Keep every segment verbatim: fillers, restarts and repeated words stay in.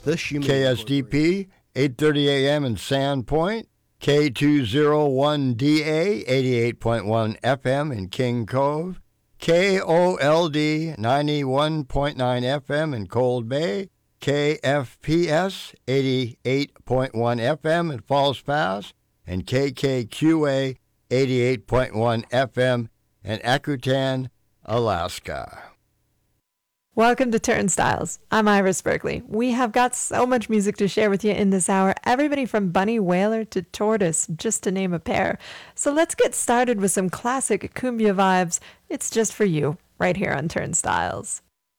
The Shumate K S D P, eight thirty A M in Sandpoint, K two oh one D A, eighty-eight point one F M in King Cove, K O L D, ninety-one point nine F M in Cold Bay, K F P S, eighty-eight point one F M in Falls Pass, and K K Q A, eighty-eight point one F M in Akutan, Alaska. Welcome to Turnstiles. I'm Iris Berkeley. We have got so much music to share with you in this hour, everybody from Bunny Wailer to Tortoise, just to name a pair. So let's get started with some classic cumbia vibes. It's just for you, right here on Turnstiles.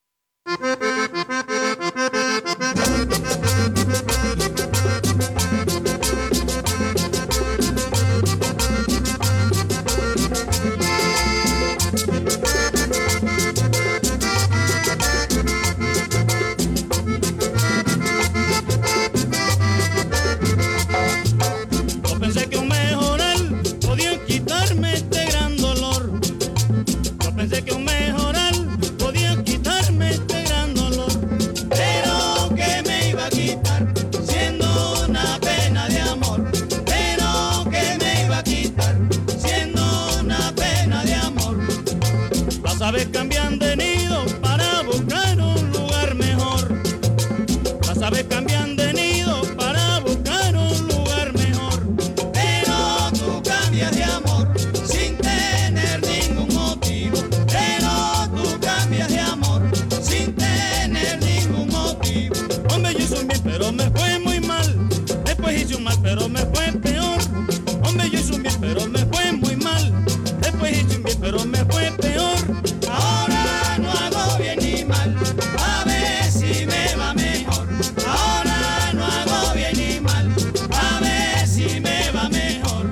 Pensé que un mejorar podía quitarme este gran dolor, pero que me iba a quitar siendo una pena de amor, pero que me iba a quitar siendo una pena de amor. Las aves cambian de nido para buscar un lugar mejor, las aves cambian de nido para buscar un lugar mejor, pero tú cambias de amor sin tener ningún motivo. Hombre, yo hice un bien, pero me fue muy mal. Después hice un mal, pero me fue peor. Hombre, yo hice un bien, pero me fue muy mal. Después hice un bien, pero me fue peor. Ahora no hago bien ni mal, a ver si me va mejor. Ahora no hago bien ni mal, a ver si me va mejor.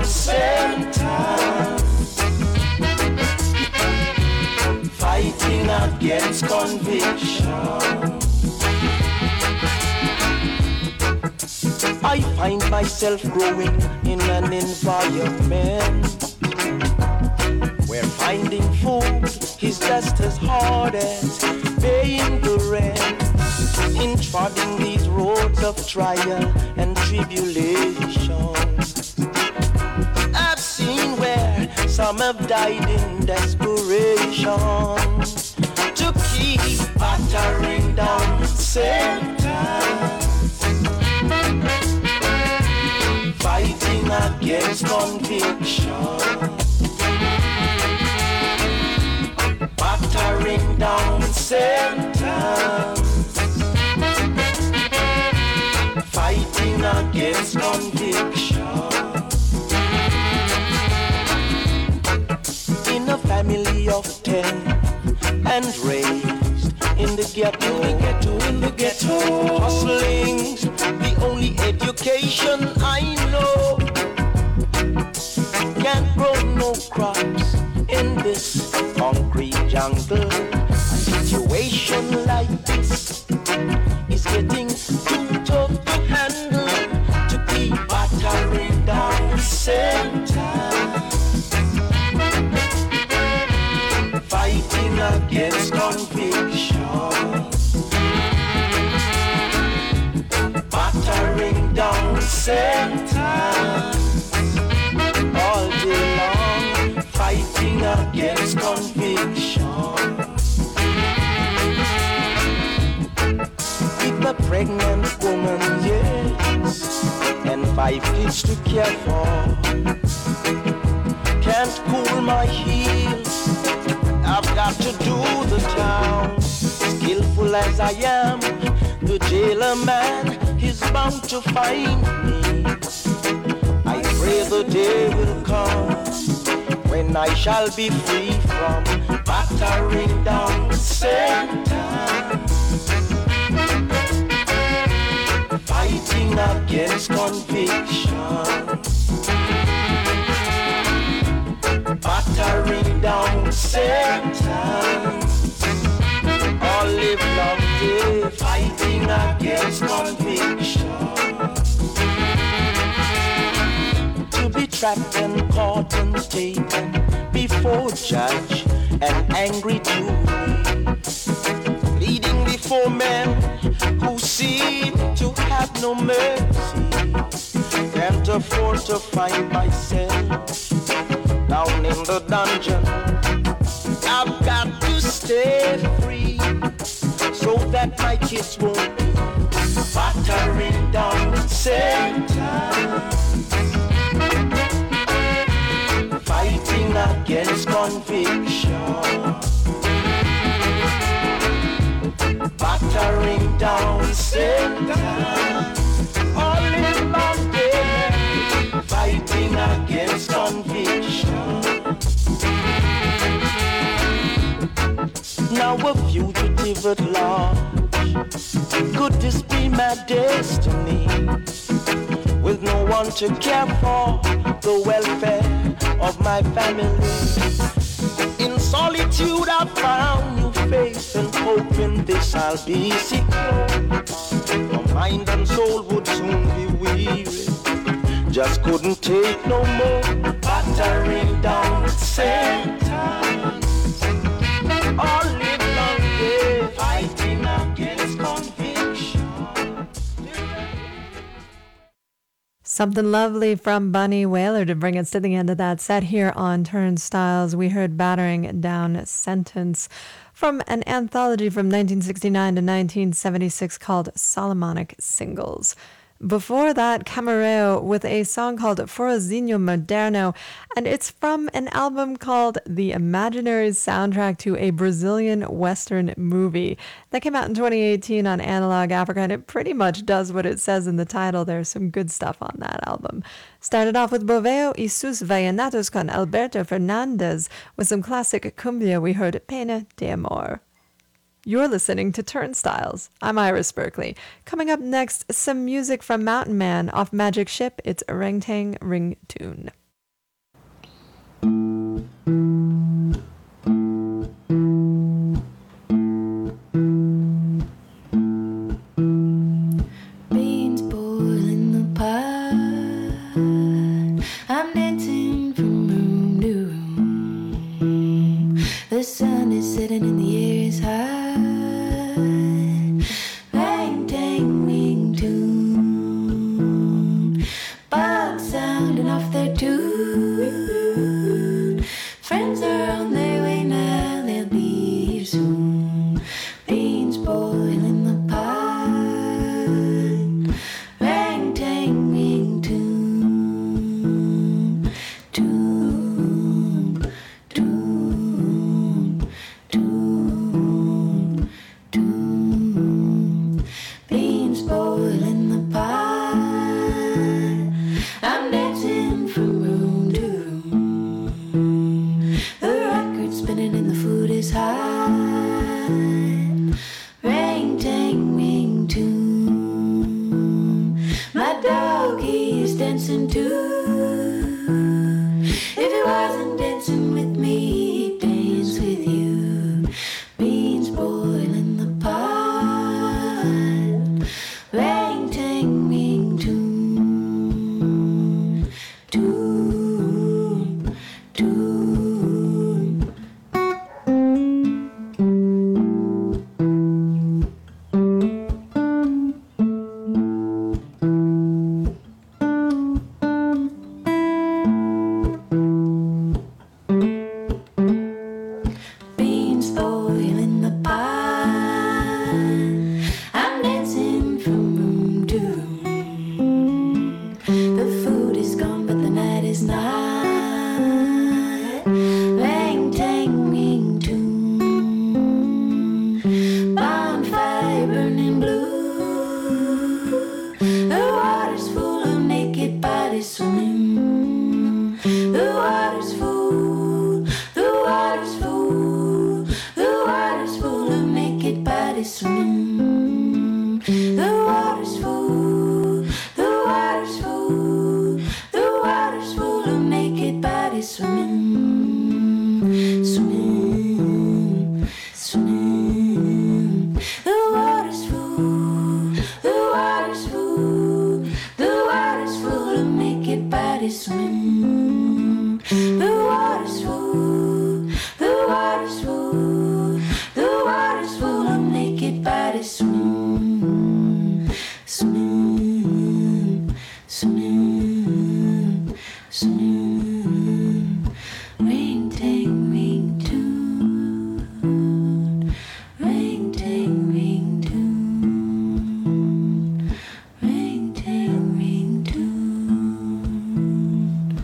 down, same time. Fighting against conviction. I find myself growing in an environment where finding food is just as hard as paying the rent. In trotting these roads of trial and tribulation, I've seen where some have died in desperation to keep battering down same time. Fighting against conviction, battering down sentence, fighting against conviction. In a family of ten and raised in the ghetto, in the ghetto, in the ghetto, hustling's the only education I know. Can't grow no crops in this concrete jungle. A situation like this is getting too tough to handle. To keep battering down same time, fighting against conviction, battering down same time, all day long, fighting against conviction. With a pregnant woman, yes, and five kids to care for, can't cool my heels, I've got to do the town. Skillful as I am, the jailer man is bound to find me. I pray the day will come when I shall be free from battering down Satan, fighting against conviction, battering down Satan, all live long day, fighting against conviction. To be trapped and caught and taken before judge and angry jury, pleading before men who seem to have no mercy. Can't afford to find myself down in the dungeon. I've got to stay free so that my kids won't be battering down Satan, fighting against conviction, battering down Satan, all in long day, fighting against conviction. Now a fugitive at large, could this be my destiny? With no one to care for the welfare of my family. In solitude I found new faith and hope in this I'll be secure. My mind and soul would soon be weary, just couldn't take no more, battering down Satan, all live long day, fighting against conviction. Something lovely from Bunny Wailer to bring us to the end of that set here on Turnstiles. We heard Battering Down Sentence from an anthology from nineteen sixty-nine to nineteen seventy-six called Solomonic Singles. Before that, Camareo with a song called Forozinho Moderno, and it's from an album called The Imaginary Soundtrack to a Brazilian Western Movie that came out in twenty eighteen on Analog Africa, and it pretty much does what it says in the title. There's some good stuff on that album. Started off with Boveo y sus Vallenatos con Alberto Fernandez. With some classic cumbia, we heard Pena de Amor. You're listening to Turnstiles. I'm Iris Berkeley. Coming up next, some music from Mountain Man off Magic Ship. It's Orangutang Ring Tune. I'm dancing from room to room. The sun is setting and the air is high. Rang, tang, ring, tune. Bugs sounding off their tune. Friends are on their way now, they'll be here soon. Beans boiling the pot. Rang, tang, ring, tune. Tune, tune, tune, tune. Beans boiling the pot. I'm dancing from room to room. The record's spinning and the food is hot. Ring, tang, ring, tune. My dog, he is dancing too. If he wasn't dancing with me, he'd dance with you. Beans boiling the pot. Ring, tang, ring, tune. Tune, tune. Beans boiling the pot. I'm dancing from room to room. The food is gone, but the night is not. Rang, tang, ring, tune. Bonfire burning blue. The water's full of naked bodies swimming. The water's full. The water's full. The water's full of naked bodies swimming. The water's full. The water's full. The water's full of naked bodies swimming. Swimming. Swimming. The water's full. The water's full. The water's full of naked bodies swimming. The water's full. The water's full. The water's full of naked bodies swimming. Swimming. Swimming. Swimming. Ring, tang, ring, tune. Ring, tang, ring, tune. Ring, tang, ring, tune.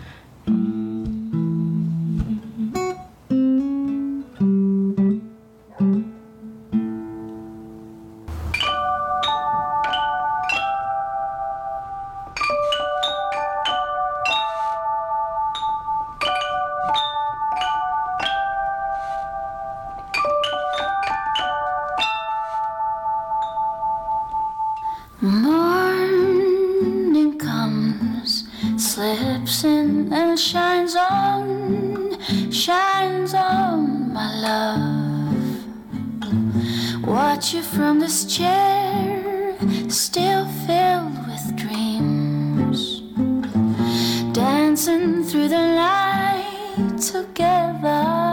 Morning comes, slips in and shines on, shines on my love. Watch you from this chair, still filled with dreams, dancing through the night together.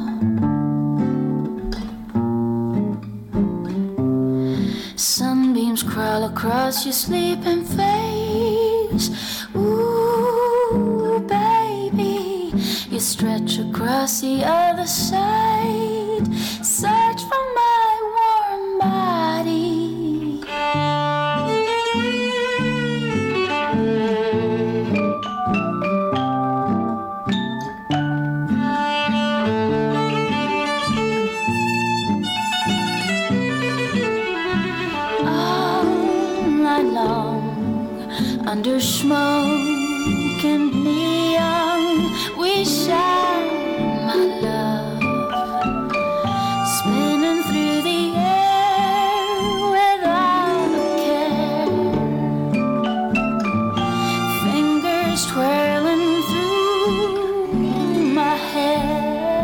Sunbeams crawl across your sleeping face. Ooh, baby, you stretch across the other side. Search for my warm body. Under smoke and neon, we shine, my love, spinning through the air without a care. Fingers twirling through my hair.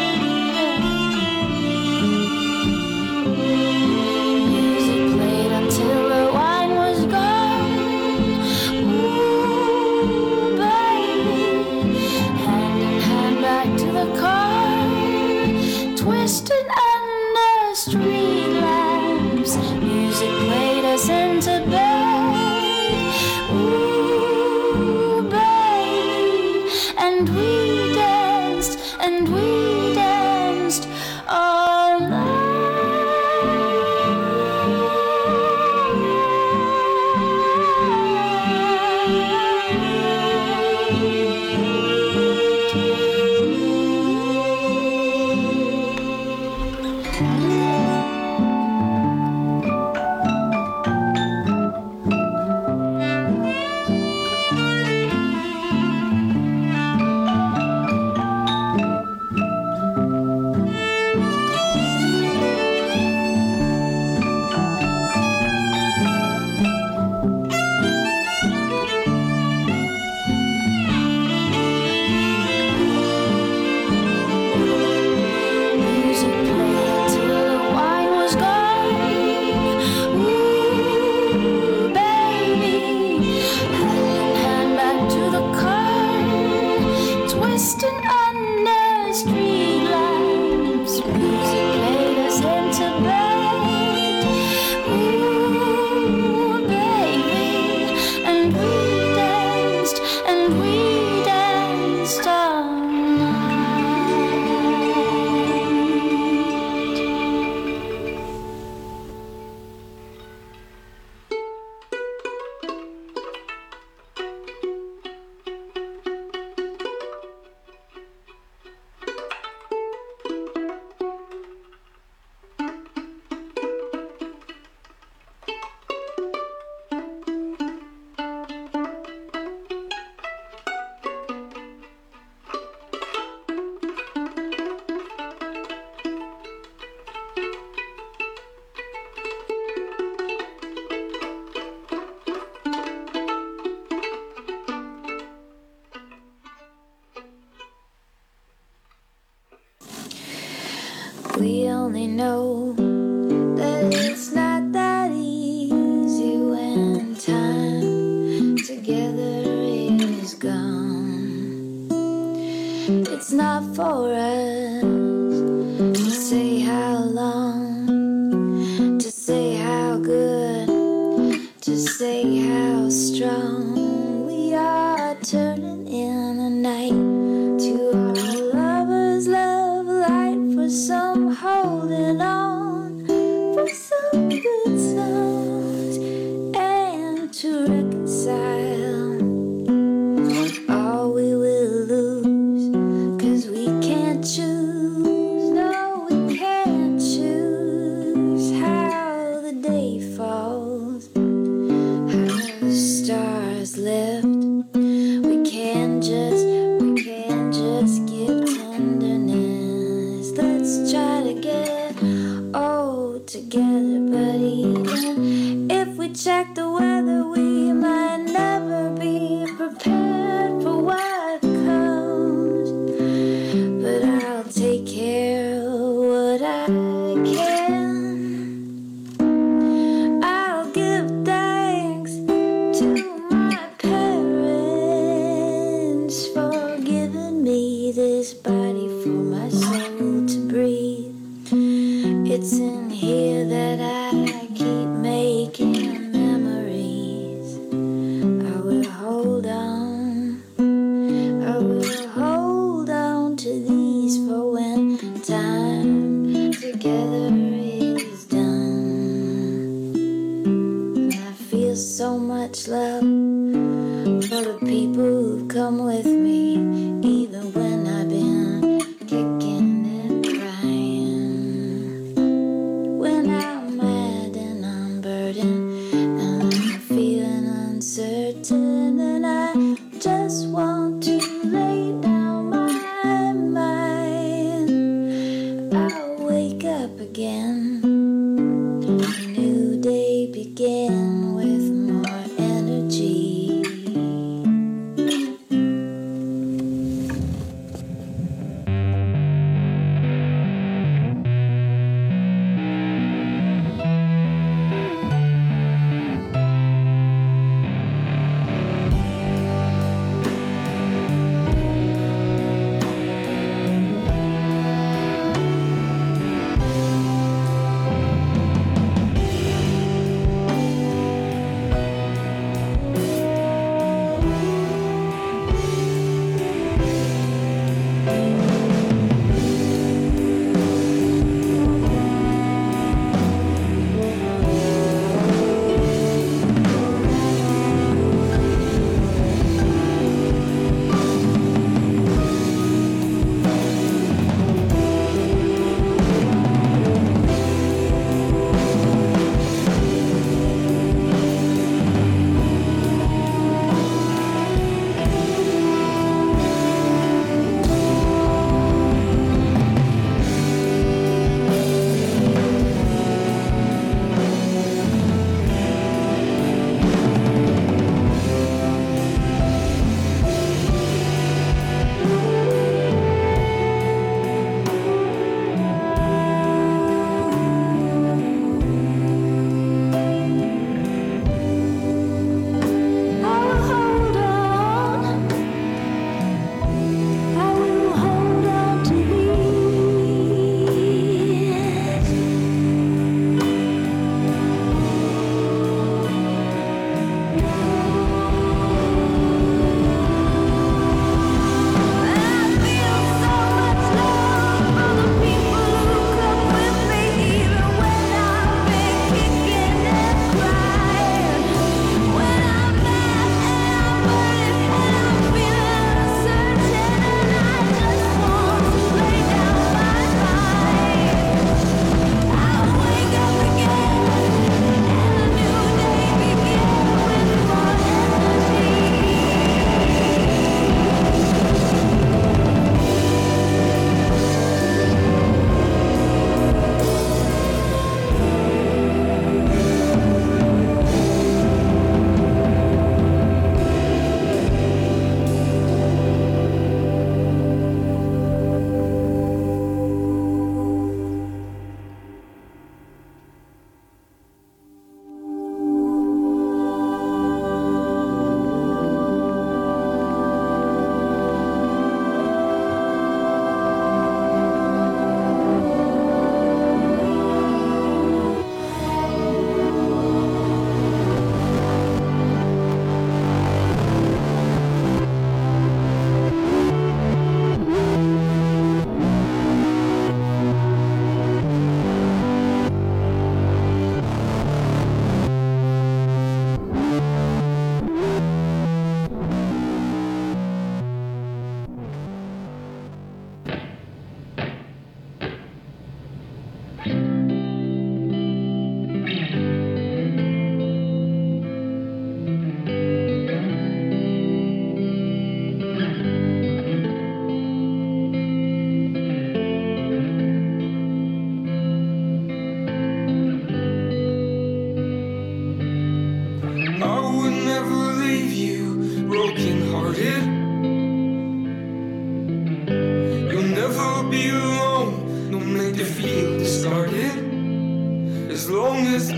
Music played until the wine was gone. Ooh, baby, and we danced, and we danced all night. We only know that it's not that easy when time together is gone. It's not for us to say how long, to say how good, to say how strong. We are turning in the night to our lovers' love light for some holding on, for some good songs, and to reconcile all we will lose, 'cause we can't choose, no we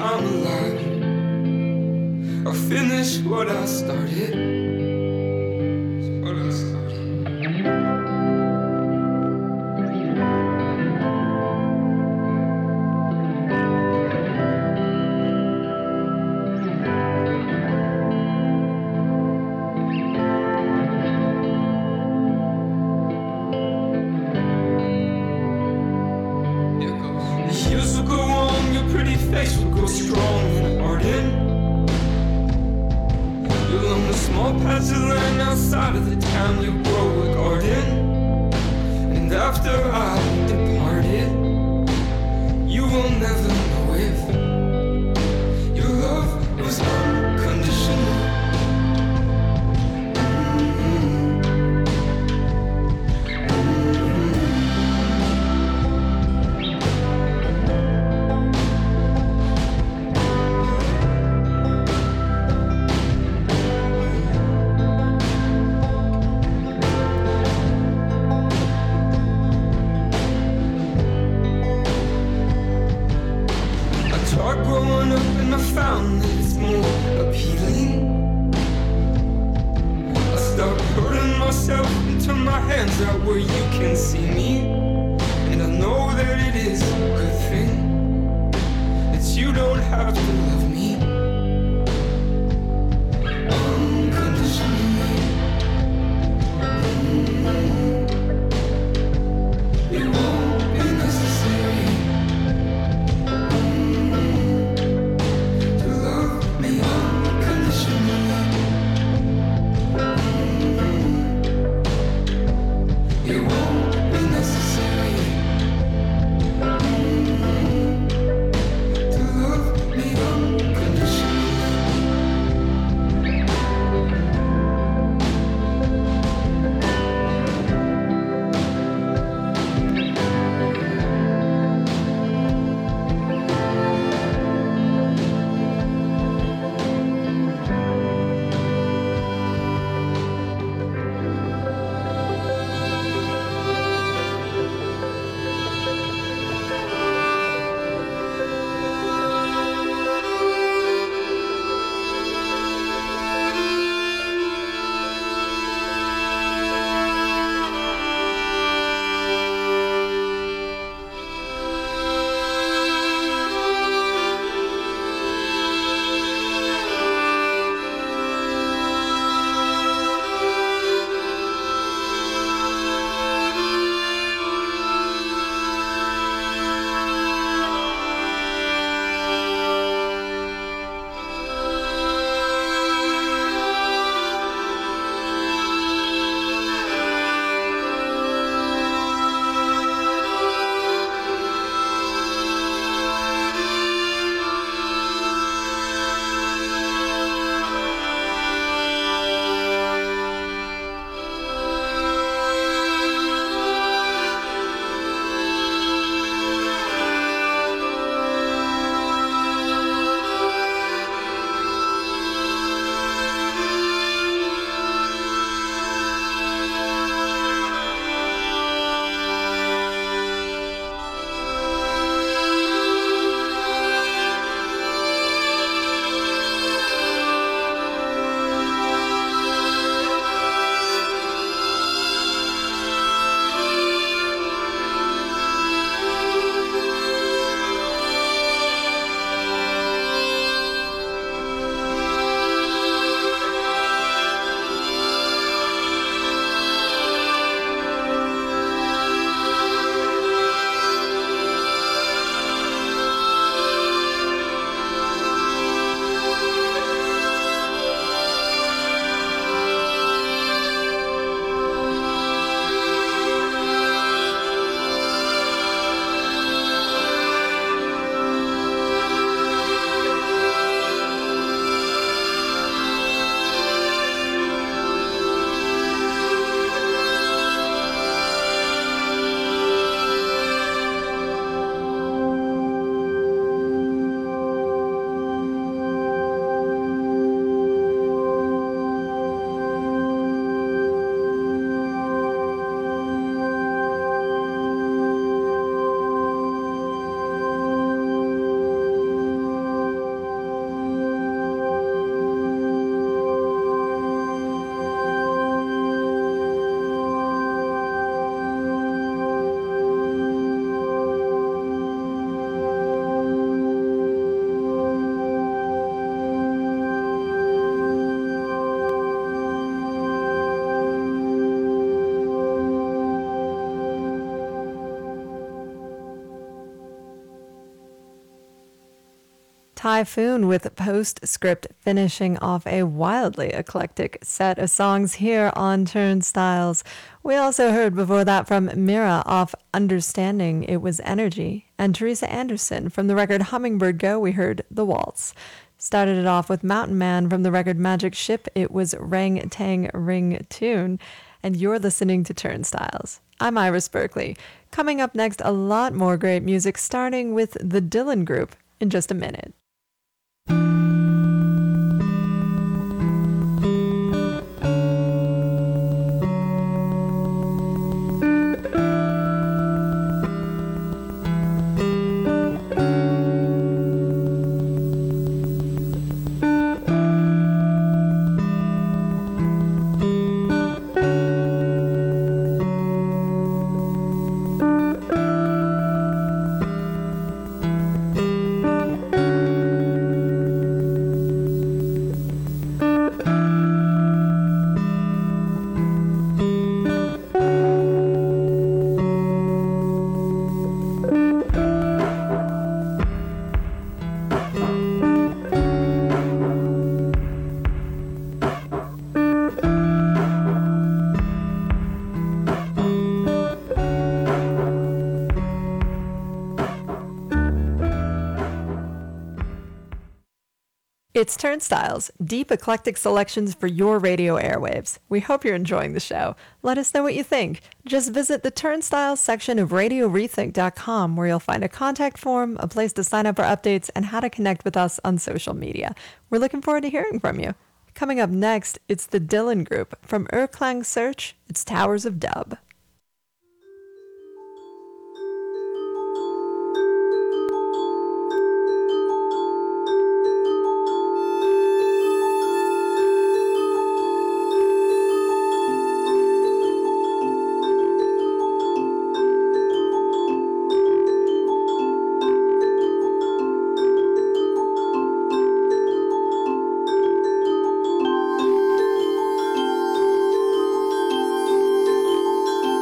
I'm alive. I'll finish what I started. What I started. Years will go on, your pretty face will grow strong and ardent. You'll own a small patch of land outside of the town, you'll grow a garden. And after I departed, you will never know if your love was unconditional. Growing up and I found that it's more appealing. I start hurting myself and turn my hands out where you can see me. And I know that it is a good thing that you don't have to love me unconditionally. Mm-hmm. It won't be necessary. Typhoon with Postscript, finishing off a wildly eclectic set of songs here on Turnstiles. We also heard before that from Mira off Understanding, it was Energy. And Teresa Anderson from the record Hummingbird Go, we heard The Waltz. Started it off with Mountain Man from the record Magic Ship, it was Rang Tang Ring Tune. And you're listening to Turnstiles. I'm Iris Berkeley. Coming up next, a lot more great music, starting with the Dylan Group in just a minute. It's Turnstiles, deep eclectic selections for your radio airwaves. We hope you're enjoying the show. Let us know what you think. Just visit the Turnstiles section of radio rethink dot com, where you'll find a contact form, a place to sign up for updates, and how to connect with us on social media. We're looking forward to hearing from you. Coming up next, it's the Dylan Group. From Erklang Search, it's Towers of Dub. Thank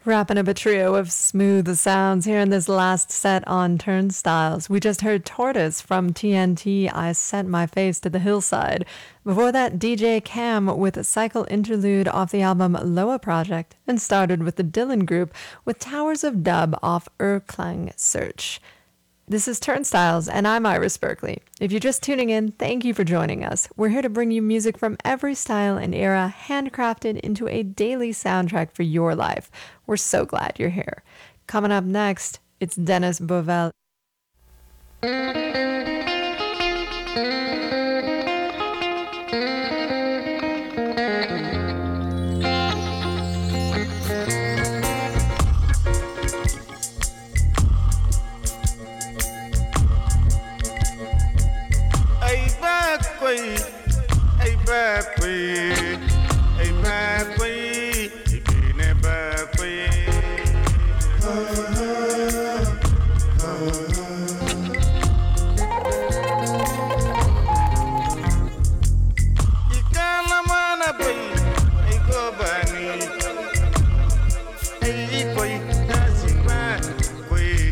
Wrapping up a trio of smooth sounds here in this last set on Turnstiles. We just heard Tortoise from T N T, I Set My Face to the Hillside. Before that, D J Cam with a cycle interlude off the album Loa Project, and started with the Dylan Group with Towers of Dub off Erklang Search. This is Turnstiles, and I'm Iris Berkeley. If you're just tuning in, thank you for joining us. We're here to bring you music from every style and era, handcrafted into a daily soundtrack for your life. We're so glad you're here. Coming up next, it's Dennis Bovell. Ay bakwe, ay bakwe, ibine bakwe. Ikala mana bay, ay gobani, ay ikoy nasima kwe.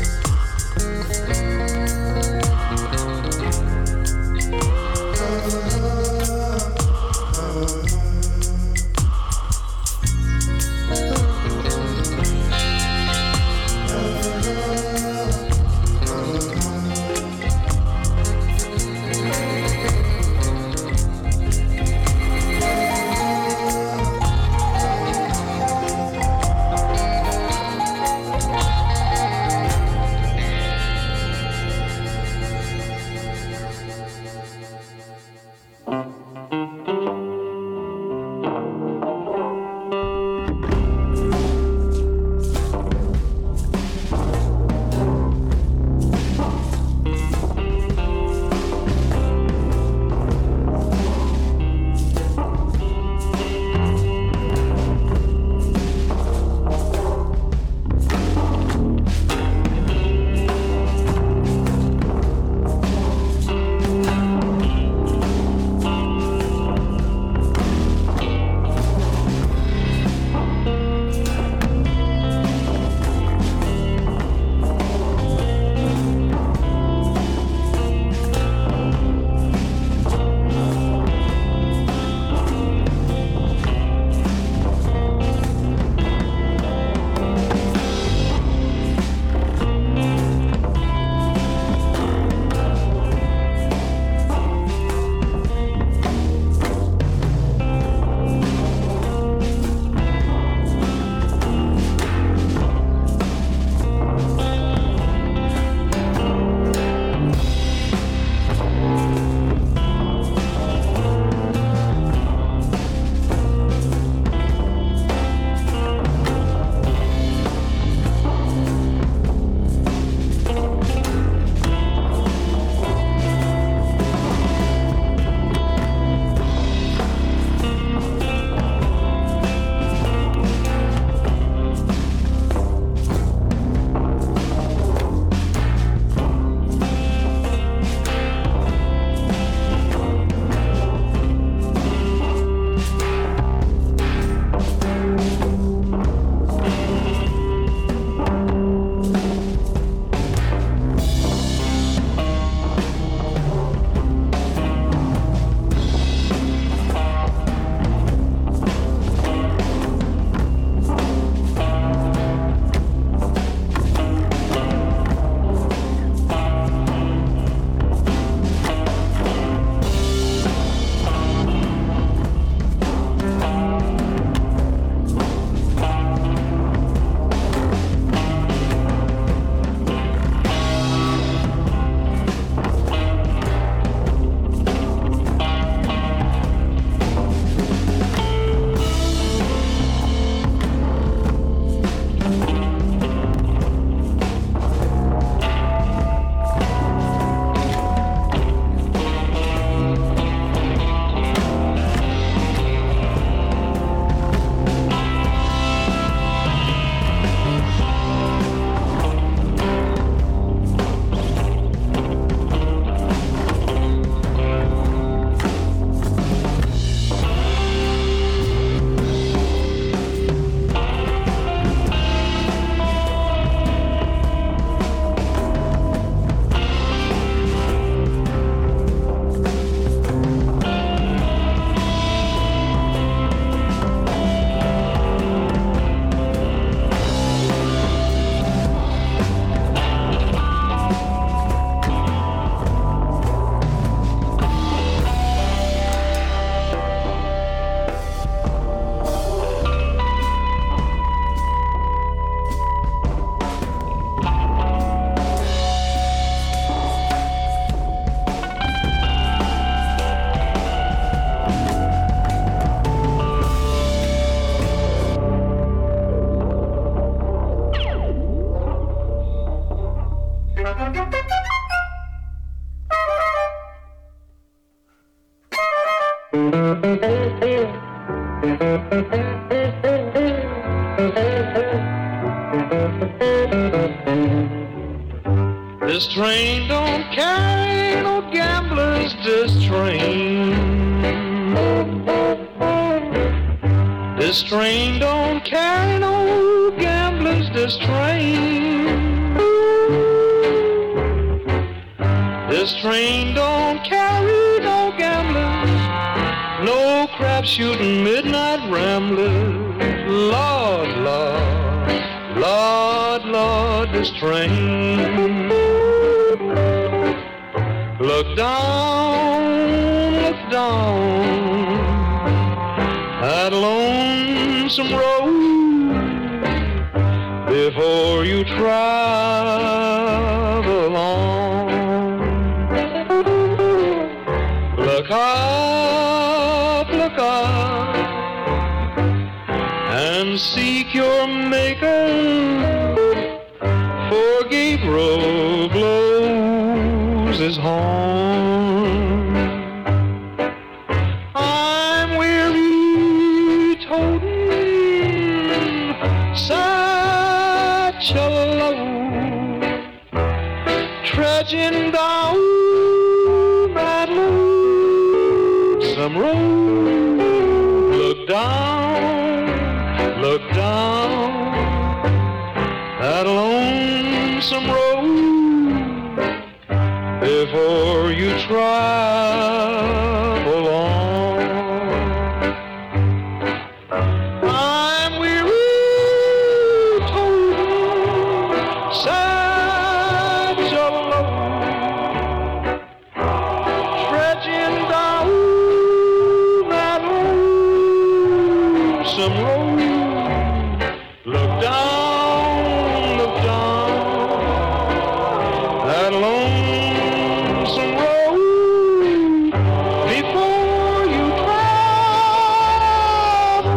Oh, This train don't carry no gamblers, this train. This train don't carry no gamblers, this train. This train don't carry no gamblers, no crap shooting midnight ramblers. Lord, Lord, Lord, Lord, this train. Look down, look down that lonesome road before you travel on. Look up, look up and seek your maker, for Gabriel blows his horn. I'm weary toting such a load, trudging down that lonesome road. Look down, look down that lonesome road before you travel on. I'm weary toting such a load, trudging down that lonesome road. Look down, look down that lonesome road before you travel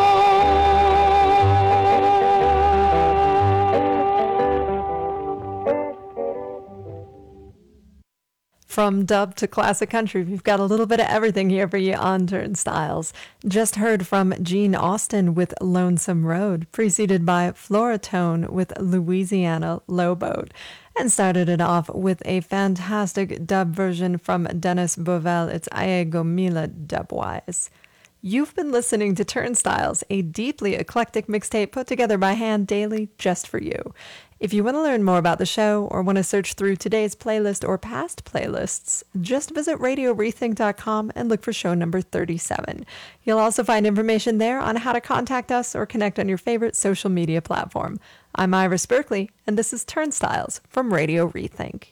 From dub to classic country, we've got a little bit of everything here for you on Turnstiles. Just heard from Gene Austin with Lonesome Road, preceded by Floratone with Louisiana Lowboat, and started it off with a fantastic dub version from Dennis Bovell. It's Aegomila Dubwise. You've been listening to Turnstiles, a deeply eclectic mixtape put together by Hand Daily just for you. If you want to learn more about the show or want to search through today's playlist or past playlists, just visit radio rethink dot com and look for show number thirty-seven. You'll also find information there on how to contact us or connect on your favorite social media platform. I'm Iris Berkeley, and this is Turnstiles from Radio Rethink.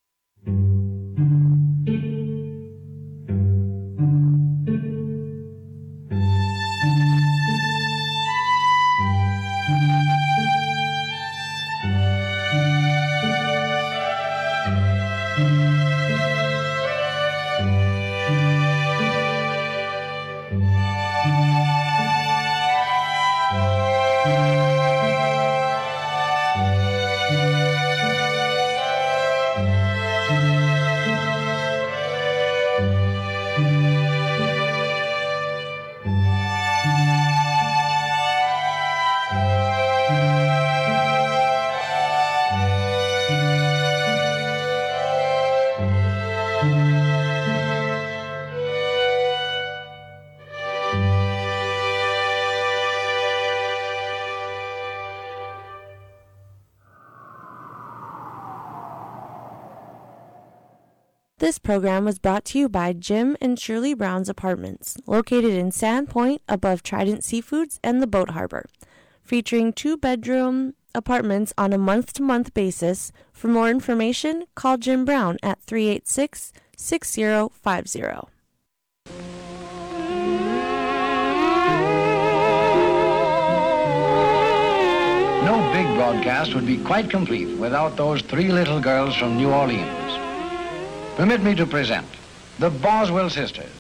This program was brought to you by Jim and Shirley Brown's Apartments, located in Sandpoint above Trident Seafoods and the Boat Harbor, featuring two-bedroom apartments on a month-to-month basis. For more information, call Jim Brown at three eight six, six zero five zero. No big broadcast would be quite complete without those three little girls from New Orleans. Permit me to present the Boswell Sisters.